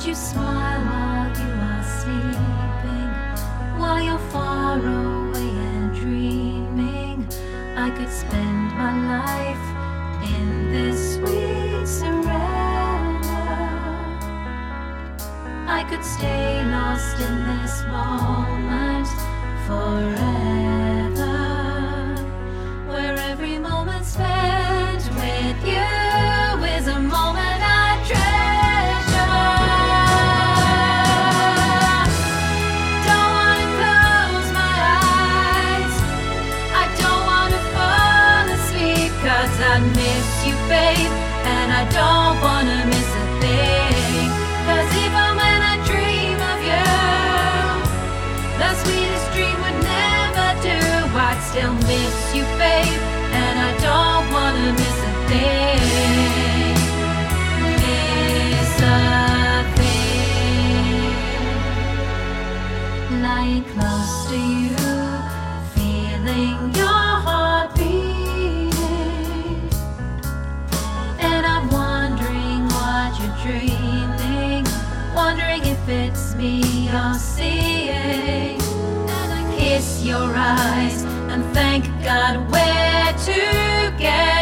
you smile while you are sleeping, while you're far away and dreaming. I could spend my life in this sweet surrender. I could stay lost in this moment forever, where every moment spent with you is a moment I treasure. Don't wanna close my eyes, I don't wanna fall asleep, 'cause I miss you, babe, and I don't wanna miss a thing. 'Cause even when I dream of you, the sweetest dream would never do. I'd still miss you, babe, and I don't wanna miss a thing. Miss a thing. Lying close to you, feeling your heart beating, and I'm wondering what you're dreaming, wondering if it's me you're seeing. And I kiss your eyes and thank God we're together.